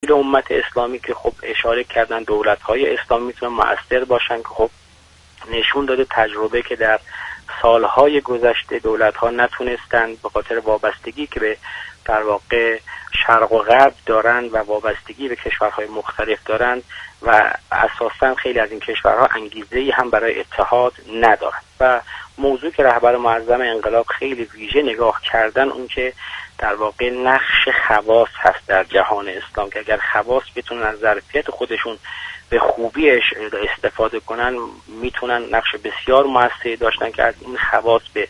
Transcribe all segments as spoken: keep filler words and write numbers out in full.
امت اسلامی که خب اشاره کردن دولت‌های اسلامی میتونن مؤثر باشن که خب نشون داده تجربه که در سالهای گذشته دولت‌ها نتونستن به خاطر وابستگی که به در واقع شرق و غرب دارن و وابستگی به کشورهای مختلف دارن و اساساً خیلی از این کشورها انگیزه‌ای هم برای اتحاد ندارن و موضوع که رهبر معظم انقلاب خیلی ویژه نگاه کردن اون که در واقع نقش خواص هست در جهان اسلام که اگر خواص بتونن از ظرفیت خودشون به خوبی استفاده کنن میتونن نقش بسیار موثری داشتن که از این خواص به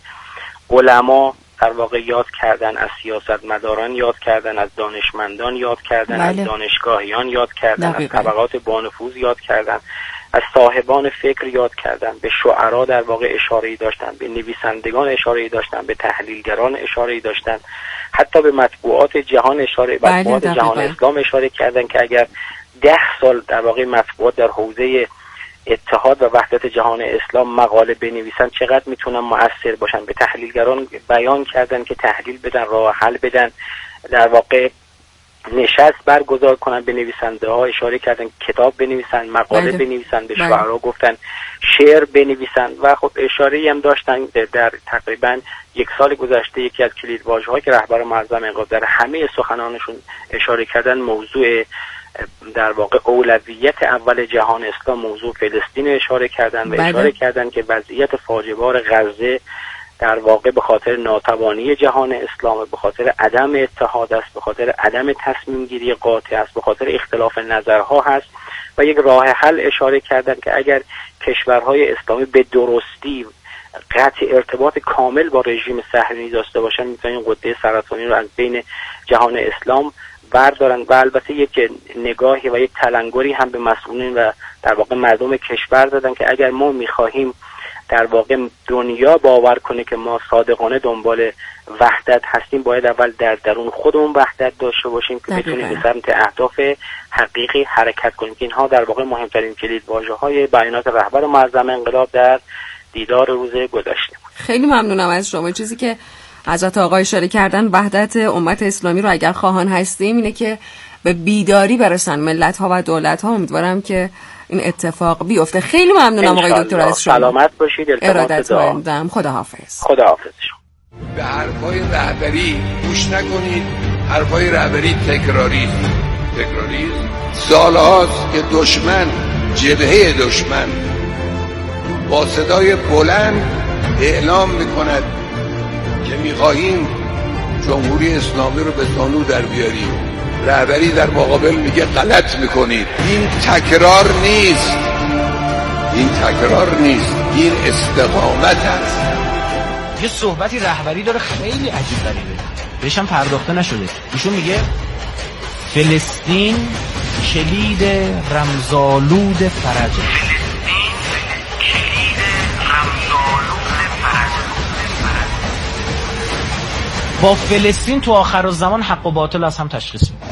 علما در واقع یاد کردن، از سیاستمداران یاد کردن، از دانشمندان یاد کردن، بله. از دانشگاهیان یاد کردن، دقیقا. از طبقات بانفوذ یاد کردن، از صاحبان فکر یاد کردن، به شعرا در واقع اشاره‌ای داشتن، به نویسندگان اشاره‌ای داشتن، به تحلیلگران اشاره‌ای داشتن، حتی به مطبوعات جهان اشاره بله مطبوعات جهان اسلام اشاره کردن که اگر ده سال در واقع مطبوعات در حوزه اتحاد و وحدت جهان اسلام مقاله بنویسن چقدر میتونن مؤثر باشن. به تحلیلگران بیان کردن که تحلیل بدن، راه حل بدن، در واقع نشست برگزار کنن، به نویسنده ها اشاره کردن کتاب بنویسن، مقاله بله. بنویسن، به شعرا گفتن شعر بنویسن و خب اشاره‌ای هم داشتن در تقریبا یک سال گذشته یکی از کلیدواژه‌هایی که رهبر معظم انقلاب در همه سخنانشون اشاره کردن موضوع در واقع اولویت اول جهان اسلام موضوع فلسطین اشاره کردن و بله. اشاره کردن که وضعیت فاجعه‌بار غزه در واقع به خاطر ناتوانی جهان اسلام، به خاطر عدم اتحاد است، به خاطر عدم تصمیم گیری قاطع است، به خاطر اختلاف نظرها هست و یک راه حل اشاره کردن که اگر کشورهای اسلامی به درستی قطع ارتباط کامل با رژیم صهیونی داشته باشن میتونن قده سرطانی رو از بین جهان اسلام بردارن و البته یک نگاهی و یک تلنگری هم به مسئولین و در واقع مردم کشور دادن که اگر ما میخواهیم در واقع دنیا باور کنه که ما صادقانه دنبال وحدت هستیم باید اول در درون خودمون وحدت داشته باشیم که بتونیم به سمت اهداف حقیقی حرکت کنیم که اینها در واقع مهمترین کلیدواژه‌های بیانات رهبر معظم انقلاب در دیدار روز گذشته. خیلی ممنونم از شما. چیزی که حضرت آقا اشاره کردن وحدت امت اسلامی رو اگر خواهان هستیم اینه که به بیداری برسن ملت ها و دولت ها. امیدوارم که این اتفاق بیفته. خیلی ممنونم آقای دکتر از شما. سلامت باشید. ارادت مندم. خداحافظ. خداحافظ. به حرفای رهبری گوش نکنید. حرفای رهبری تکراری تکراری سالهاست که دشمن جبهه دشمن با صدای بلند اعلام میکند که میخواهیم جمهوری اسلامی رو به زانو در بیاریم. رهبری در مقابل میگه غلط میکنید. این تکرار نیست، این تکرار نیست، این استقامت است. یه صحبتی رهبری داره خیلی عجیب غریبه، بهش هم پرداخته نشده. ایشون میگه فلسطین کلید رمزآلود فرجه. با فلسطین تو آخر الزمان حق و باطل از هم تشخیص میده.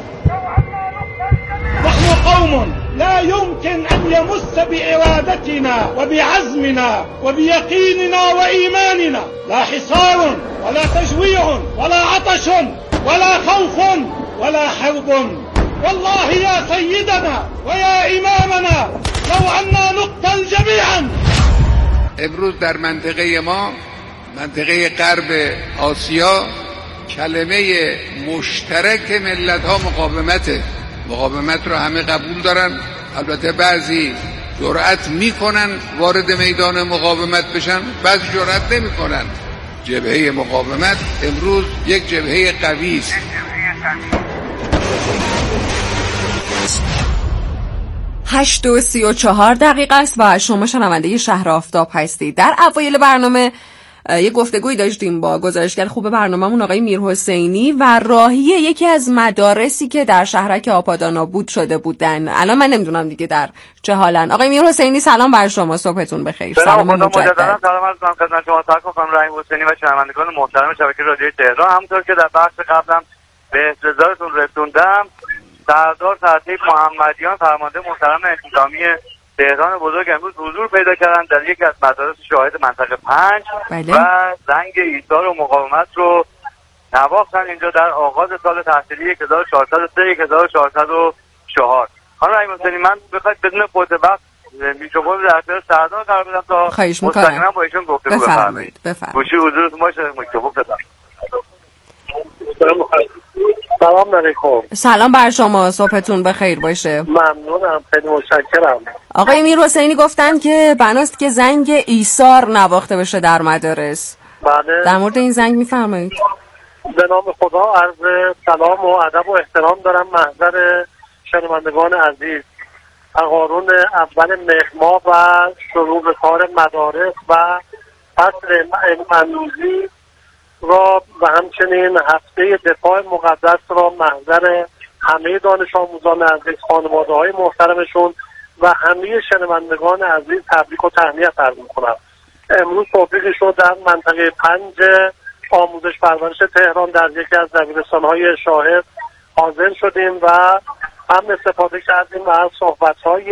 نحن قوم لا يمكن أن يمس بإرادتنا وبعزمنا وبيقيننا وإيماننا لا حصار ولا تجويع ولا عطش ولا خوف ولا حرب. والله يا سيدنا ويا إمامنا لو أننا نقتل جميعا. امروز در منطقه ما، منطقه غرب آسیا، کلمه مشترک ملت ها مقاومته. مقاومت رو همه قبول دارن، البته بعضی جرأت میکنن وارد میدان مقاومت بشن، بعضی جرأت نمیکنن. جبهه مقاومت امروز یک جبهه قوی است. هشت و سی و چهار دقیقه است و شما شنونده شهر آفتاب هستید. در اوایل برنامه یه گفتگوی داشتیم با گزارشگر خوب برنامه‌مون آقای میرحسینی و راهی یکی از مدارسی که در شهرک آبادان‌آباد شده بودن. الان من نمیدونم دیگه در چه حالن. آقای میرحسینی سلام بر شما، صبحتون بخیر. سلام مجددا. سلام عرض می‌کنم خدمت شما سرکار خانم رحیم حسینی و شنوندگان محترم شبکه رادیوی تهران. همونطور که در بخش قبلم به انتظارتون رسوندم، سردار تحصیل محمدیان فرمانده محترم انتظامی تهران بزرگ امروز حضور پیدا کردن در یکی از مدارس شاهد منطقه پنج بله. و زنگ ایثار و مقاومت رو نواختن اینجا در آغاز سال تحصیلی یک هزار و چهارصد و سه یک هزار و چهارصد و چهار. خانم رحیم حسینی، من بخواید بدون فوت وقت میکروفون در اختیار سردار قرار بدم تا مستقیما با ایشون گفتگو بفرمایید. بفرمایید. گوشی حضورتون باشه، میکروفون بدم. سلام علیکم. سلام بر شما، صبحتون بخیر باشه. ممنونم، خیلی متشکرم. آقای میرحسینی گفتن که بناست که زنگ ایثار نواخته بشه در مدارس. بله. در مورد این زنگ میفرمایید؟ به نام خدا عرض سلام و ادب و احترام دارم محضر شنوندگان عزیز. تقارن اول مهر ماه و شروع به کار مدارس و فصل علم‌آموزی را و همچنین هفته دفاع مقدس را محضر همه دانش آموزان عزیز، خانواده‌های محترمشون و همه شنوندگان عزیز تبریک و تهنیت عرض می‌کنم. امروز توفیقی شد در منطقه پنج آموزش پرورش تهران در یکی از دبیرستان‌های شاهد حاضر شدیم و هم استفاده کردیم و از صحبت‌های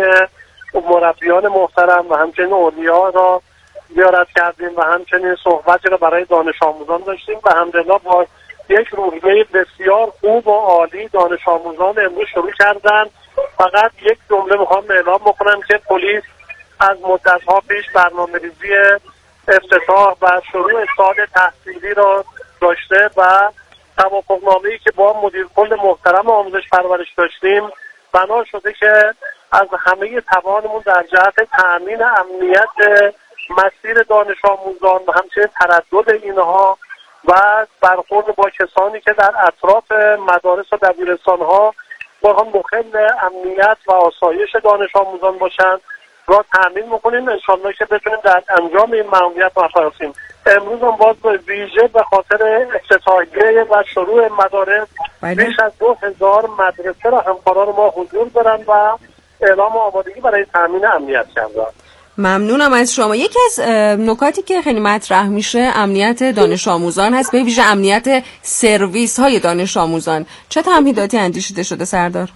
مربیان محترم و همچنین اولیا را زیارت کردیم و همچنین صحبتی را برای دانش آموزان داشتیم و الحمدلله با یک روحیه بسیار خوب و عالی دانش آموزان امروز شروع کردن. فقط یک جمله میخوام اعلام بکنم که پلیس از مدت‌ها پیش برنامه‌ریزی افتتاح و شروع سال تحصیلی را داشته و توافقنامه‌ای که با مدیر کل محترم آموزش پرورش داشتیم بنا شده که از همه توانمون در جهت تأمین امنیت مسیر دانش آموزان و همچنین تردد اینها و برخورد با کسانی که در اطراف مدارس و دبیرستان‌ها با هم مخل امنیت و آسایش دانش آموزان باشند را تأمین می‌کنیم. انشاءالله که بتونیم در انجام این مأموریت موفق باشیم. امروز هم باز به ویژه به خاطر افتتاحیه و شروع مدارس بیش از دو هزار مدرسه را همکاران ما حضور دارن و اعلام آمادگی برای تأمین امنیت کردن. ممنونم از شما. یکی از نکاتی که خیلی مطرح میشه امنیت دانش آموزان هست، به ویژه امنیت سرویس های دانش آموزان. چه تمهیداتی اندیشیده شده سردار؟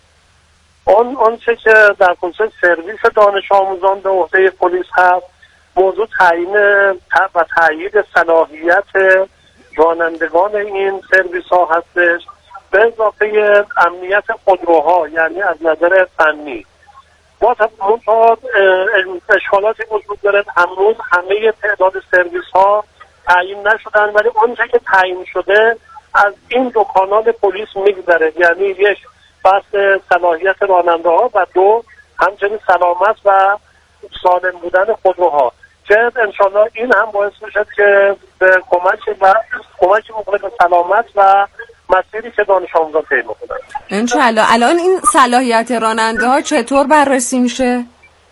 آن آنچه که در خصوص سرویس دانش آموزان به عهده پلیس هست، موضوع تعیین و تایید صلاحیت رانندگان این سرویس ها هستش، به اضافه امنیت خودروها، یعنی از نظر فنی. ما تا اشکالاتی وجود داره، هنوز همه تعداد سرویس ها تعیین نشدن، ولی آنچه که تعیین شده از این دو کانال پلیس میگذره، یعنی یک بحث صلاحیت راننده ها و دو همچنین سلامت و سالم بودن خودروها، که انشالله این هم باعث میشه که به کمک و کمک میکنه به سلامت و مسیری که دانش آموزان طی میکنن. انشالله. الان این صلاحیت راننده ها چطور بررسی میشه؟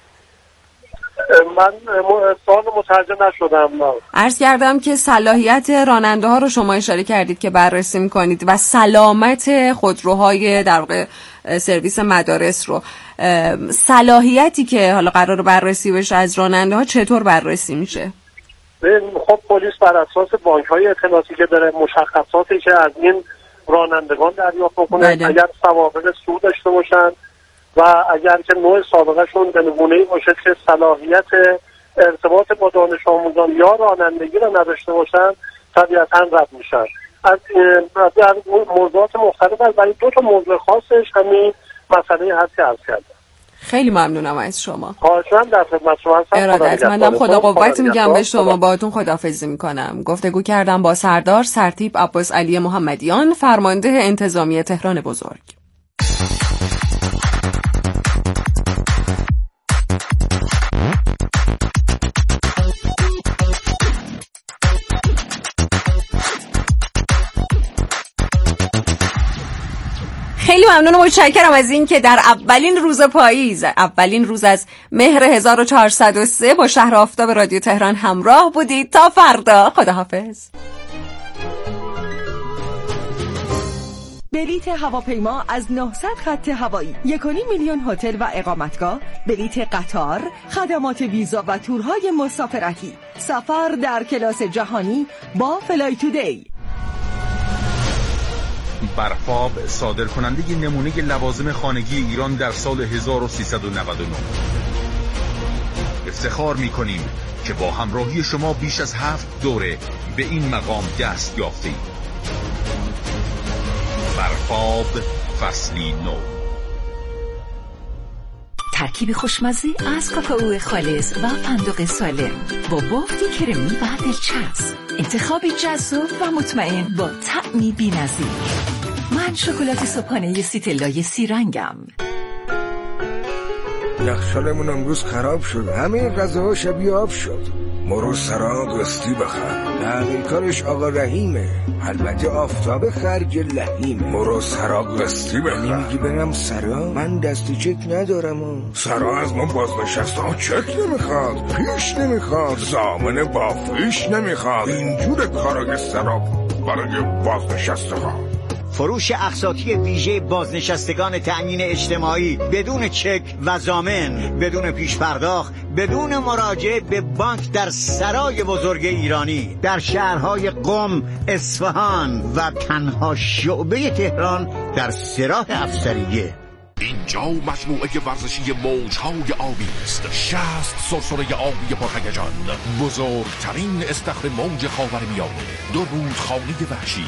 من سوال متوجه نشدم. عرض کردم که صلاحیت راننده ها رو شما اشاره کردید که بررسی میکنید و سلامت خودروهای در واقع سرویس مدارس رو. صلاحیتی که حالا قرار بررسی بشه از راننده ها چطور بررسی میشه؟ خب پلیس بر اساس بانک های اطلاعاتی که داره مشخصاتی که از این رانندگان دریافت کنه، اگر سوابق سود داشته باشن و اگر که نوع سابقهشون به نمونه‌ای باشه که صلاحیت ارتباط با دانش آموزان یا رانندگی را نداشته باشن، طبیعتاً رد میشن. از در موضوعات مختلف از برای دو تا موضوع خاصش همین مسئله هست که عرض کردم. خیلی ممنونم از شما. خواهشاً در خدمت شما هستم. ارادتمندم. خدا قوت میگم به شما. باهاتون خداحافظی میکنم. گفتگو کردم با سردار سرتیپ عباس علی محمدیان، فرمانده انتظامی تهران بزرگ. خیلی ممنونم و متشکرم از این که در اولین روز پاییز، اولین روز از مهر هزار و چهارصد و سه با شهر آفتاب رادیو تهران همراه بودید. تا فردا، خداحافظ. بلیت هواپیما از نهصد خط هوایی، یک و نیم میلیون هتل و اقامتگاه، بلیت قطار، خدمات ویزا و تورهای مسافرتی، سفر در کلاس جهانی با فلای تودی. برفاب صادر کننده نمونه لوازم خانگی ایران در سال هزار و سیصد و نود و نه. افتخار می‌کنیم که با همراهی شما بیش از هفت دوره به این مقام دست یافتیم. برفاب فصلی نو. ترکیب خوشمزه از کاکائو خالص و فندق سالم با بافتی کرمی و دلچسب، انتخابی جذاب و مطمئن با طعمی بی‌نظیر. من شکلات صبحانه سیتلای سی رنگم. یخچالمون امروز خراب شد، همه غذاها شبیه آب شد. مرو سرا قسطی بخر، تحقیقکارش آقا رحیمه، البته آفتاب خرج لحیمه. مرو سرا قسطی بخر. نمیگی برم سرا؟ من دست چک ندارم و. سرا از ما بازنشسته ها چک نمیخواد، پیش نمیخواد، ضامن بافیش نمیخواد. اینجور کارای سرا برای بازنشسته ها. فروش اقساطی ویژه بازنشستگان تأمین اجتماعی بدون چک و ضامن، بدون پیش پرداخت، بدون مراجعه به بانک در سرای بزرگ ایرانی در شهرهای قم، اصفهان و تنها شعبه تهران در سراح افسریه. اینجا مجموعه ورزشی موجهای آبی است. شصت سرسره آبی پرهیجان، بزرگترین استخر موج خاورمیانه، دو رودخانه وحشی.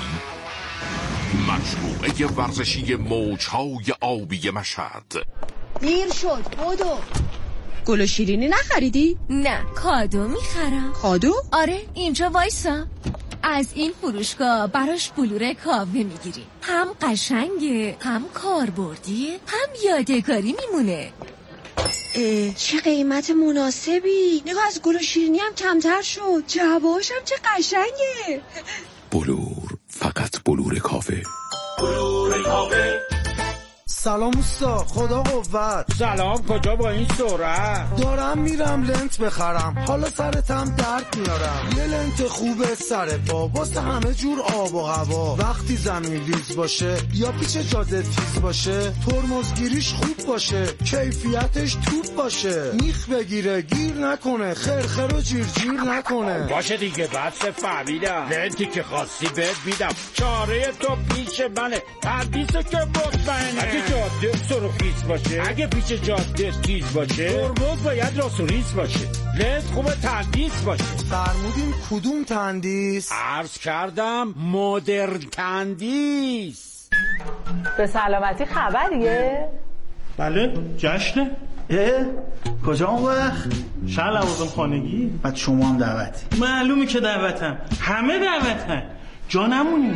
مجموعه ورزشی موجهای آبی مشهد. دیر شد، بدو. گل و شیرینی نخریدی؟ نه، کادو میخرم. کادو؟ آره، اینجا وایسا. از این فروشگاه براش بلور کاوه میگیریم. هم قشنگه، هم کاربردیه، هم یادگاری میمونه. اه، چه قیمت مناسبی. نگاه، از گل و شیرینی هم کمتر شد. جوابش هم چه قشنگه. بلور، فقط بلور کافه. بلور کافه. سلام اوستا، خدا قوت. سلام، کجا با این سرعت؟ دارم میرم لنت بخرم، حالا سرتم درد میارم. یه لنت خوبه سر پا واسه همه جور آب و هوا. وقتی زمین لیز باشه یا پیچ جاده تیز باشه، ترمزگیریش خوب باشه، کیفیتش توپ باشه، میخ بگیره گیر نکنه، خرخر و جیر جیر نکنه. باشه دیگه، بس فهمیدم. لنتی که خواستی بهت میدم، چاره تو پیش منه، تندیسو که مطمئنه. جاده سرخیز باشه، اگه پیچ جاده تیز باشه، ترمز باید راسوریز باشه، لنز خوبه تندیس باشه. فرمودین کدوم تندیس؟ عرض کردم مدرن تندیس. به سلامتی خبریه؟ بله، جشنه. اه؟ کجا اون وقت؟ شهر لوازم خانگی؟ بعد شما هم دعوتی؟ معلومه که دعوتم، همه دعوتن، جا نمونی.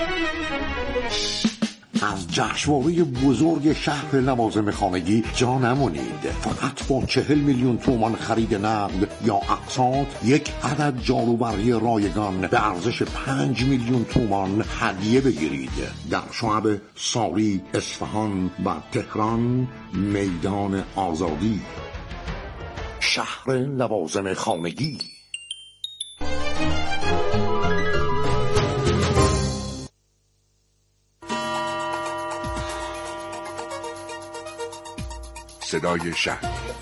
از جشنواره بزرگ شهر لوازم خانگی جا نمونید. فقط با چهل میلیون تومان خرید نقد یا اقساط یک عدد جاروبرقی رایگان به ارزش پنج میلیون تومان هدیه بگیرید. در شعب ساری، اصفهان و تهران، میدان آزادی. شهر لوازم خانگی. صدای شهر.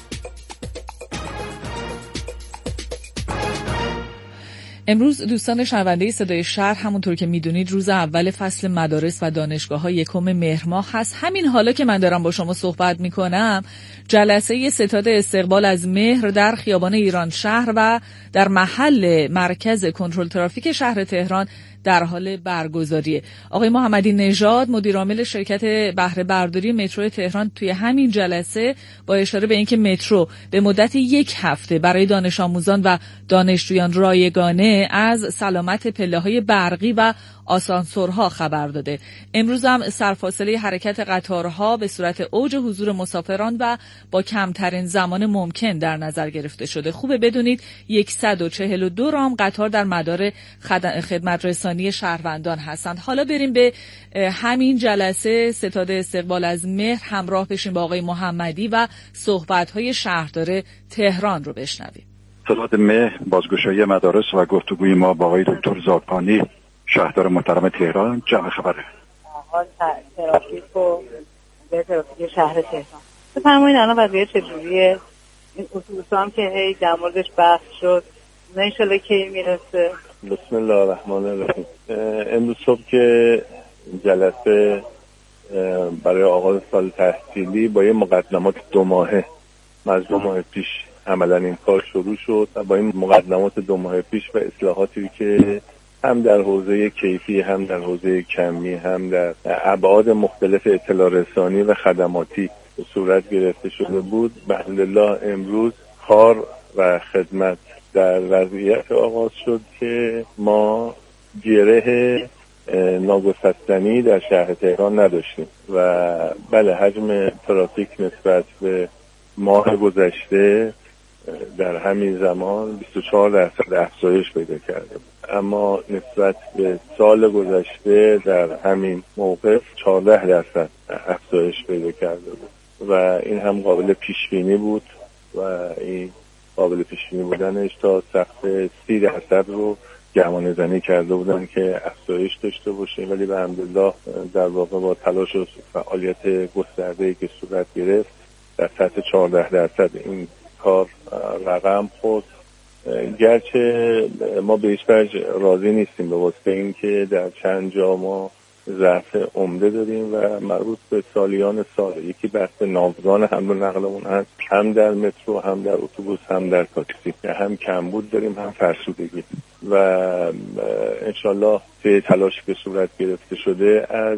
امروز دوستان شنونده صدای شهر، همونطور که میدونید روز اول فصل مدارس و دانشگاه‌ها یکم مهر ماه هست. همین حالا که من دارم با شما صحبت میکنم، جلسه ستاد استقبال از مهر در خیابان ایران شهر و در محل مرکز کنترل ترافیک شهر تهران در حال برگزاریه. آقای محمدی نژاد، مدیر عامل شرکت بهره برداری مترو تهران، توی همین جلسه با اشاره به اینکه مترو به مدت یک هفته برای دانش آموزان و دانشجویان رایگانه از سلامت پله‌های برقی و آسانسورها خبر داده. امروز هم سرفاصله حرکت قطارها به صورت اوج حضور مسافران و با کمترین زمان ممکن در نظر گرفته شده. خوبه بدونید صد و چهل و دو رام قطار در مدار خدمت رسانی شهروندان هستند. حالا بریم به همین جلسه ستاد استقبال از مهر همراه بشیم با آقای محمدی و صحبت‌های شهردار تهران رو بشنویم. ستاد مهر، بازگشایی مدارس و گفتگوی ما با آقای دکتر زاکانی، شهردار محترم تهران. جمع خبره. حال ترافیک و ترافیک شهر تهران. بفرمایید الان وضعیت چجوریه؟ این اتوبوس هم که هی در موردش بحث شد، نه انشالله کی میرسه؟ بسم الله الرحمن الرحیم. امروز صبح که جلسه برای آغاز سال تحصیلی با یه مقدمات دو ماهه از دو ماه پیش عملا این کار شروع شد و با این مقدمات دو ماه پیش و اصلاحاتی که هم در حوزه کیفی، هم در حوزه کمی، هم در ابعاد مختلف اطلاع رسانی و خدماتی صورت گرفته شده بود. بحمدالله امروز کار و خدمت در وضعیت آغاز شد که ما گره ناگسستنی در شهر تهران نداشتیم و بله حجم ترافیک نسبت به ماه گذشته در همین زمان بیست و چهار درصد افزایش پیدا کرده بود، اما نسبت به سال گذشته در همین موقف چهارده درصد افزایش پیدا کرده بود و این هم قابل پیش بینی بود و این قابل پیش بینی بودنش تا سقف سی درصد رو گمان زنی کرده بودن که افزایش داشته باشه، ولی به الحمدلله در واقع با تلاش و فعالیت گسترده‌ای که صورت گرفت در سطح چهارده درصد این کار رقم خورد. گرچه ما به هیچ وجه راضی نیستیم به واسطه اینکه در چند جا ما ضعف عمده داریم و مربوط به سالیان سال. یکی بحث ناوگان حمل و نقلمون هست، هم در مترو، هم در اتوبوس، هم در تاکسی، هم کمبود داریم هم فرسودگی و انشالله طی تلاش که صورت گرفته شده از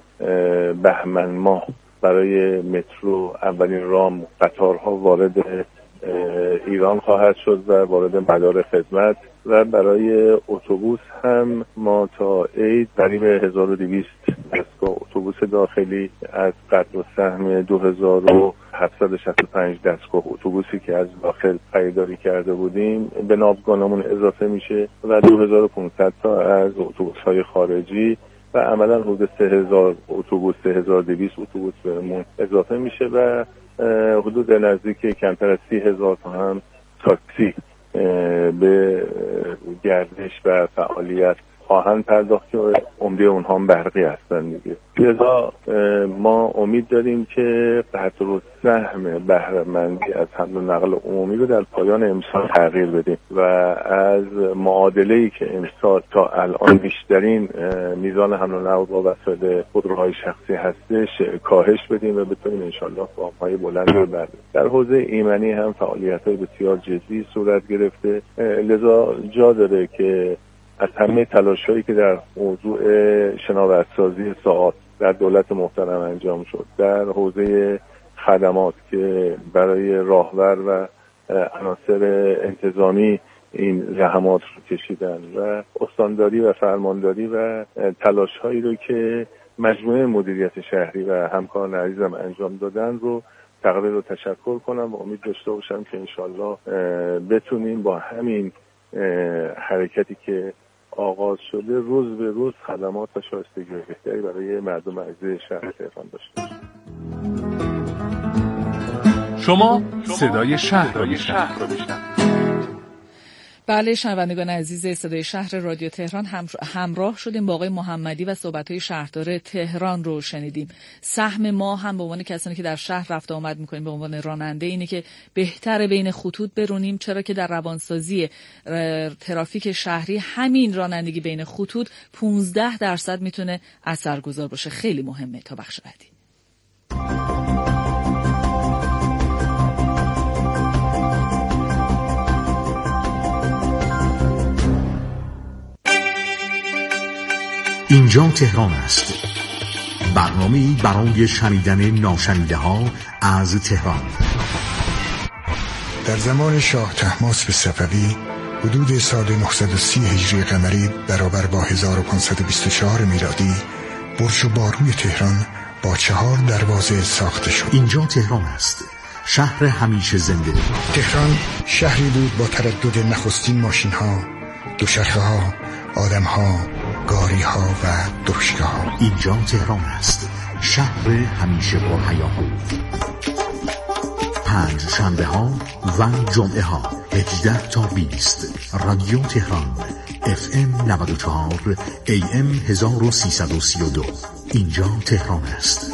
بهمن ماه برای مترو اولین رام قطارها وارد ایران خواهد شد و وارد مدار خدمت و برای اتوبوس هم ما تا عید قریب هزار و دویست دستگاه اتوبوس داخلی از قدر و سهم دو هزار و هفتصد و شصت و پنج دستگاه اتوبوسی که از داخل خریداری کرده بودیم به ناوگانمون اضافه میشه و دو هزار و پانصد تا از اتوبوس‌های خارجی و عملا حدود سه هزار اتوبوس سه هزار و دویست اتوبوس بهمون اضافه میشه و حدود نزدیک کمتر از سی هزار تا هم تاکسی به گردش و فعالیت خواهند پرداخت که عمده اونها هم برقی هستن دیگه. لذا ما امید داریم که قطر و سهم بهره‌مندی از حمل و نقل عمومی رو در پایان امسال تغییر بدیم و از معادله‌ای که امسال تا الان بیشترین میزان حمل و نقل با وسایل خودروهای شخصی هستش کاهش بدیم و بتونیم انشالله گام‌های بلندی رو برداریم. در حوزه ایمنی هم فعالیت‌های بسیار جدی صورت گرفته، لذا جا داره که از همه تلاش‌هایی که در موضوع شناورسازی ساعات در دولت محترم انجام شد، در حوزه خدمات که برای راهور و عناصر انتظامی این زحمات رو کشیدن و استانداری و فرمانداری و تلاش‌هایی رو که مجموعه مدیریت شهری و همکاران عزیزم انجام دادن رو تقدیر و تشکر کنم و امید داشته باشم که انشالله بتونیم با همین حرکتی که آغاز شده روز به روز خدمات و شایستگی بهتری برای مردم عزیز شهر تهران داشته باشیم. شما صدای شهر را میشنوید. بله شنوندگان عزیز صدای شهر رادیو تهران هم همراه شدیم با آقای محمدی و صحبت‌های شهردار تهران رو شنیدیم. سهم ما هم به عنوان کسانی که در شهر رفت آمد می‌کنیم به عنوان راننده اینه که بهتر بین خطوط برونیم، چرا که در روانسازی ترافیک شهری همین رانندگی بین خطوط پانزده درصد میتونه اثرگذار باشه. خیلی مهمه. تا بخش بعدی. اینجا تهران است. برنامه‌ای برای شنیدن ناشنیده ها از تهران. در زمان شاه طهماسب صفوی حدود سال نهصد و سی هجری قمری برابر با هزار و پانصد و بیست و چهار میلادی برج و باروی تهران با چهار دروازه ساخته شد. اینجا تهران است. شهر همیشه زنده. تهران شهری بود با تردد نخستین ماشین ها، دوچرخه ها، آدم ها، گاری ها و درشکه ها. اینجا تهران است. شهر همیشه با هیاهو. پنج شنبه ها و جمعه ها هجده تا بیست. رادیو تهران اف ام نود و چهار ای ام هزار و سیصد و سی و دو. اینجا تهران است.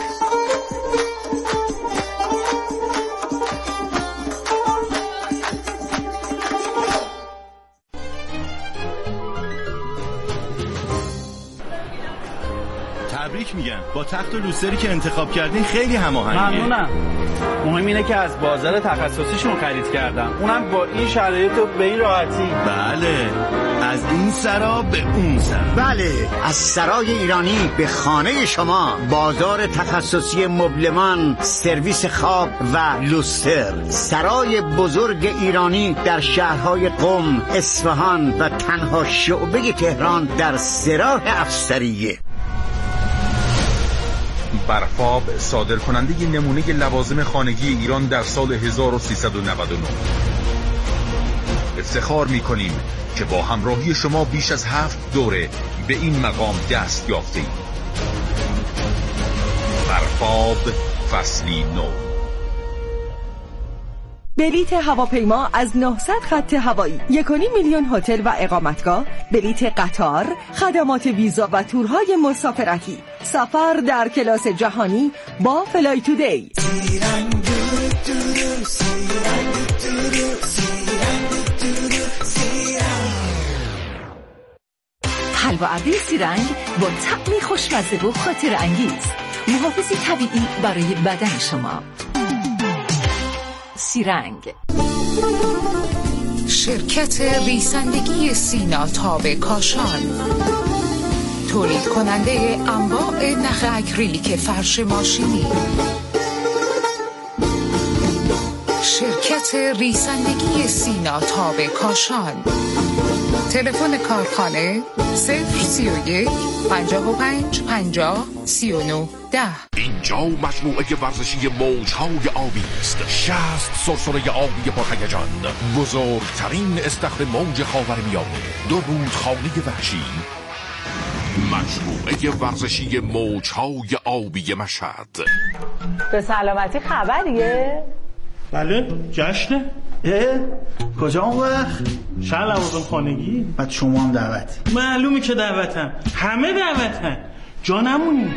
تبریک میگم. با تخت و لوستری که انتخاب کردین خیلی هماهنگه. ممنونم. مهم اینه که از بازار تخصصیشون خرید کردم، اونم با این شرایط و به این راحتی. بله، از این سرا به اون سرا. بله، از سرای ایرانی به خانه شما. بازار تخصصی مبلمان، سرویس خواب و لوستر. سرای بزرگ ایرانی در شهرهای قم، اصفهان و تنها شعبه تهران در سراح افسریه. برفاب صادر کننده نمونه لوازم خانگی ایران در سال هزار و سیصد و نود و نه. افتخار می‌کنیم که با همراهی شما بیش از هفت دوره به این مقام دست یافته‌ایم. برفاب فصلی نو. بلیت هواپیما از نهصد خط هوایی، یک و نیم میلیون هتل و اقامتگاه، بلیت قطار، خدمات ویزا و تورهای مسافرتی، سفر در کلاس جهانی با فلای تودی. حلوا ابری سیرنگ با طعمی خوشمزه و خاطر انگیز، محافظی طبیعی برای بدن شما. سیرنگ. شرکت ریسندگی سینا تاب کاشان، تولید کننده انواع نخ اکریلیک فرش ماشینی. شرکت ریسندگی سینا تاب کاشان. تلفن کارخانه صفر سی و یک پنجاه و پنج پنجاه سی و نه ده. اینجا مجموعه ورزشی موجهای آبی است. شصت سرسره آبی پرهیجان، بزرگترین استخر موج خاورمیانه، دو رودخانه وحشی. مجموعه ورزشی موجهای آبی مشهد. به سلامتی خبریه؟ بله، جشنه. اه کجا اون وقت؟ شهر لوازم خانگی. بعد شما هم دعوتی. معلومه که دعوتم، همه دعوتن، جا نمونی.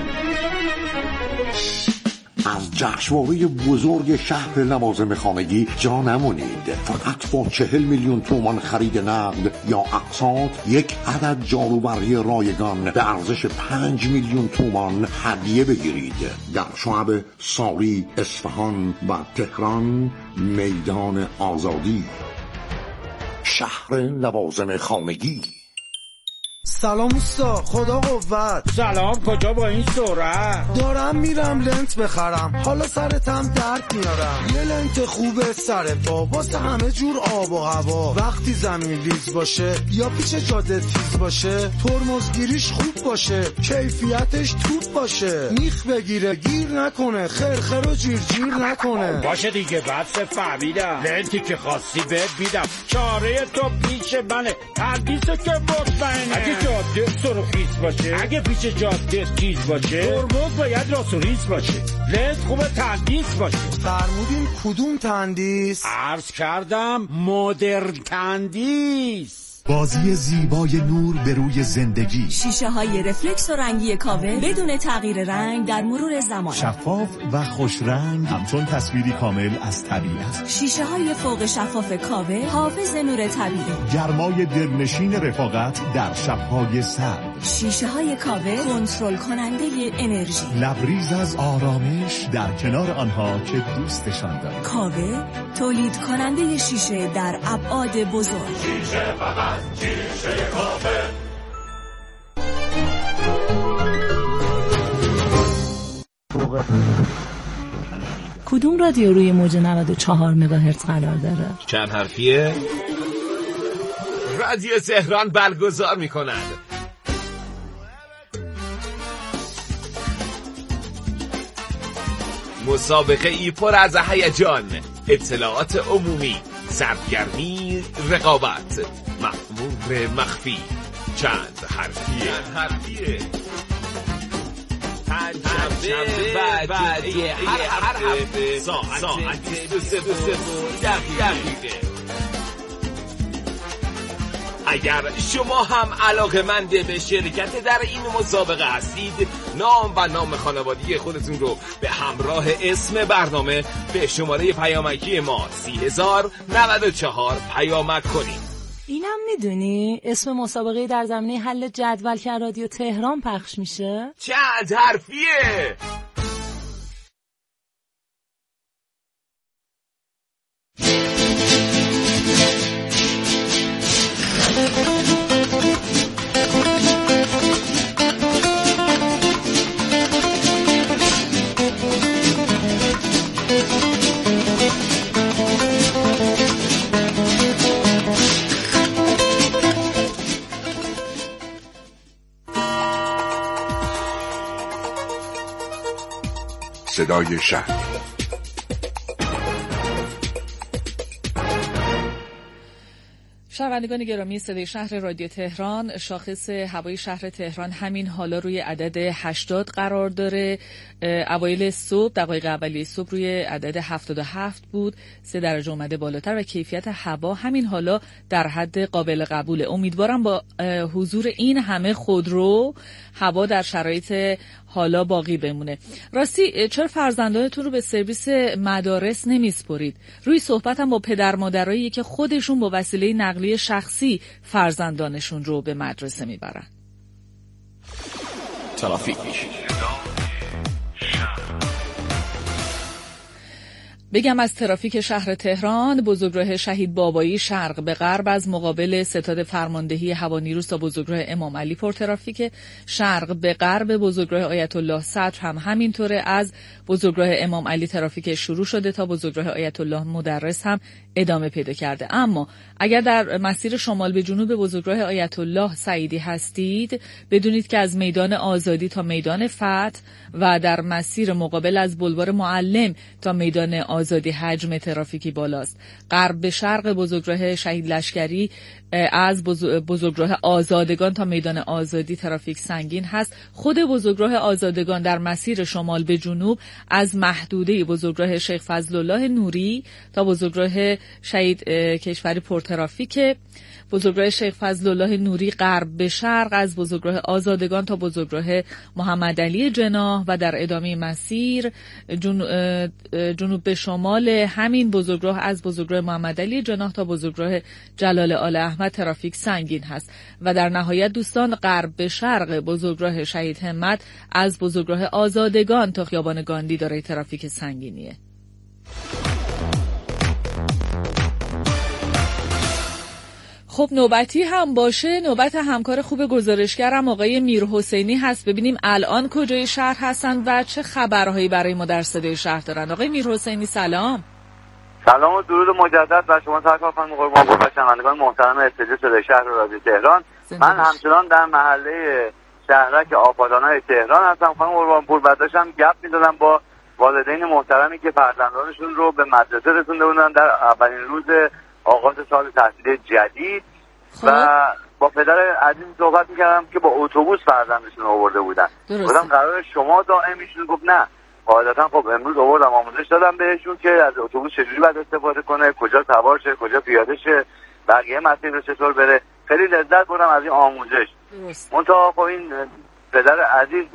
از جشنواره بزرگ شهر لوازم خانگی جا نمونید. فقط با چهل میلیون تومان خرید نقد یا اقساط یک عدد جاروبری رایگان به ارزش پنج میلیون تومان هدیه بگیرید. در شعب ساری، اصفهان و تهران، میدان آزادی. شهر لوازم خانگی. سلام اوستا، خدا قوت. سلام، کجا با این سرعت؟ دارم میرم لنت بخرم، حالا سرتم درد میارم. یه لنت خوبه سر پا واسه همه جور آب و هوا. وقتی زمین لیز باشه یا پیچ جاده تیز باشه، ترمزگیریش خوب باشه، کیفیتش توپ باشه، میخ بگیره گیر نکنه، خرخر و جیر جیر نکنه. باشه دیگه، بس فهمیدم. لنتی که خواستی بهت میدم، چاره تو پیش منه، تندیسه که مطمئنه. اگه جاده سرخیز باشه، اگه پیچ جاده تیز باشه، ترمز باید راست و ریز باشه، لنت خوبه تندیس باشه. فرمودین کدوم تندیس؟ عرض کردم مدرن تندیس. بازی زیبای نور به روی زندگی. شیشه های رفلکس و رنگی کاوه بدون تغییر رنگ در مرور زمان. شفاف و خوش رنگ، همچون تصویری کامل از طبیعت. شیشه های فوق شفاف کاوه، حافظ نور طبیعی. گرمای دلنشین رفاقت در شب‌های سرد. شیشه های کاوه، کنترل کننده انرژی. لبریز از آرامش در کنار آنها که دوستشان دارند. کاوه، تولید کننده شیشه در ابعاد بزرگ. شیشه فقط شیشه کاوه. کدوم رادیو روی موج نود و چهار مگاهرتز قرار داره؟ چند حرفیه؟ رادیو تهران برگزار می کند مسابقه ای پر از هیجان، اطلاعات عمومی، سرگرمی، رقابت، مأمور مخفی، چند حرفیه چند حرفیه پنجشنبه بعدی هر هفته ساعت بیست و سه دقیقه. اگر شما هم علاقه‌مند به شرکت در این مسابقه هستید، نام و نام خانوادگی خودتون رو به همراه اسم برنامه به شماره پیامکی ما سی هزار نود و چهار پیامک کنید. اینم میدونی اسم مسابقه در زمینه حل جدول که رادیو تهران پخش میشه؟ چند حرفیه؟ صدای شهر. شنوندگان گرامی صدای شهر رادیو تهران، شاخص هوای شهر تهران همین حالا روی عدد هشتاد قرار داره. اوایل صبح، دقایق اولیه صبح روی عدد هفتاد و هفت بود، سه درجه اومده بالاتر و کیفیت هوا همین حالا در حد قابل قبوله. امیدوارم با حضور این همه خودرو هوا در شرایط حالا باقی بمونه. راستی چرا فرزندانتون رو به سرویس مدارس نمیسپرید؟ روی صحبتم با پدر مادرایی که خودشون با وسیله نقلیه شخصی فرزندانشون رو به مدرسه میبرن. ترافیک. بگم از ترافیک شهر تهران، بزرگراه شهید بابایی شرق به غرب از مقابل ستاد فرماندهی هوانیروز تا بزرگراه امام علی پر ترافیک، شرق به غرب بزرگراه آیت الله صدر هم همینطوره. از بزرگراه امام علی ترافیک شروع شده تا بزرگراه آیت الله مدرس هم ادامه پیدا کرده. اما اگر در مسیر شمال به جنوب بزرگراه آیت الله سعیدی هستید، بدونید که از میدان آزادی تا میدان فتح و در مسیر مقابل از بلوار معلم تا میدان آزادی حجم ترافیکی بالاست. غرب به شرق بزرگراه شهید لشکری از بزرگراه آزادگان تا میدان آزادی ترافیک سنگین هست. خود بزرگراه آزادگان در مسیر شمال به جنوب از محدوده بزرگراه شیخ فضلالله نوری تا بزرگراه شهید کشوری پر ترافیک. بزرگراه شیخ فضلالله نوری غرب به شرق از بزرگراه آزادگان تا بزرگراه محمد علی جناح و در ادامه مسیر جنوب به شمال همین بزرگراه از بزرگراه محمد علی جناح تا بزرگراه جلال آل احمد ترافیک سنگین هست. و در نهایت دوستان، غرب به شرق بزرگراه شهید همت از بزرگراه آزادگان تا خیابان گاندی داره ترافیک سنگینیه. خب نوبتی هم باشه، نوبت همکار خوب گزارشگرم آقای میر حسینی هست. ببینیم الان کجای شهر هستن و چه خبرهایی برای ما در صدای شهر دارن. آقای میر حسینی سلام. سلام و درود مجدد بر شما سرکار خانم قربان و شنوندگان محترم استودیو صدای شهر رادیو تهران. من همچنان در محله شهرک آبادانای تهران هستم خانم قربان پور و داشتم گپ می‌زدم با والدین محترمی که فرزندانشون رو به مدرسه رسونده بودن در اولین روز آغاز سال تحصیلی جدید خب. و با پدر عزیز صحبت میکردم که با اتوبوس فرزندشون آورده بودن. گفتم قرار شما دائم میشون، گفت نه قاعدتا خب امروز آوردم آموزش دادم بهشون که از اتوبوس چجوری باید استفاده کنه، کجا سوار شه، کجا پیاده شه، بقیه مسیر رو چطور بره. خیلی لذت بردم از این آموزش. منتها خب این پدر عزیز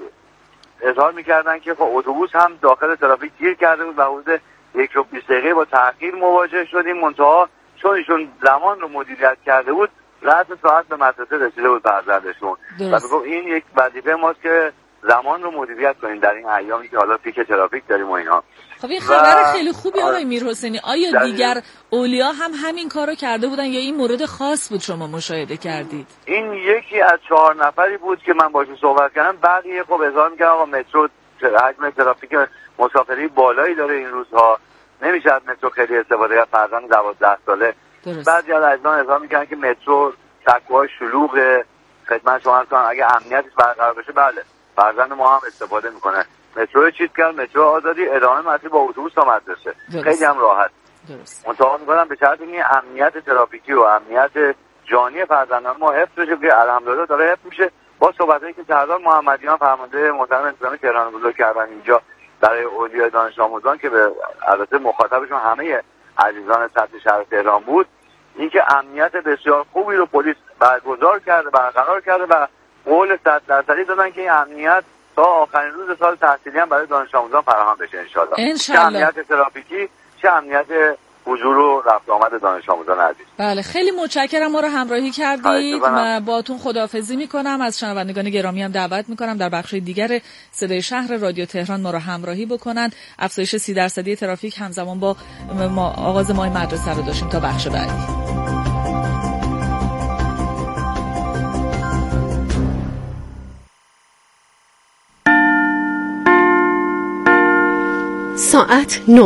اظهار میکردن که خب اتوبوس هم داخل ترافیک گیر کرده بود و حدود یک و بیست دقیقه با تأخیر مواجه شدیم. منتها چون ایشون زمان رو مدیریت کرده بود، رأس ساعت به مدرسه رسیده بود فرزندشون و میگفت این یک وظیفه ماست که زمان رو مدیریت کنیم در این ایامی که حالا پیک ترافیک داریم و اینا. خب این خبر خیلی خوبی آقای میر حسینی. آیا دیگر اولیا هم همین کارو کرده بودن یا این مورد خاص بود شما مشاهده کردید؟ این یکی از چهار نفری بود که من باشون صحبت کردم. بقیه خب اظهار می‌کردن آقا مترو حجم ترافیک مسافری بالایی داره این روزها، نمیشه از مترو خیلی استفاده کرد. فرزند دوازده ساله. بعضی از عزیزان اظهار میکنن که مترو سکوهای شلوغه. خدمت شما هستم اگه امنیتش برقرار بشه بله فرزند ما هم استفاده میکنه. مترو چیز کرد، مترو آزادی، ادامه مسیر با اتوبوس تا مدرسه. خیلی هم راحت. منتها میگم به شرط این امنیت ترافیکی و امنیت جانی فرزندان ما حفظ بشه که الحمدلله داره حفظ میشه. با صحبتایی که سردار محمدیان فرمانده محترم انتظامی تهران بزرگ کردن اینجا برای اولیای دانش آموزان که به البته مخاطبشون همه عزیزان سطح شهر تهران بود، اینکه امنیت بسیار خوبی رو پلیس برگزار کرده، برقرار کرده و قول صد درصدی دادن که این امنیت تا آخرین روز سال تحصیلی هم برای دانش آموزان فراهم بشه ان شاء الله. چه امنیت ترافیکی چه امنیت حضور و رفت آمد دانش آموزان عزیز. بله خیلی متشکرم ما رو همراهی کردید. من باهاتون خداحافظی میکنم. از شنوندگان گرامی هم دعوت میکنم در بخش دیگر صدای شهر رادیو تهران ما رو همراهی بکنن. افزایش سی درصدی ترافیک همزمان با ما آغاز ماه مدرسه رو داشتیم. تا بخش بعدی. ساعت نه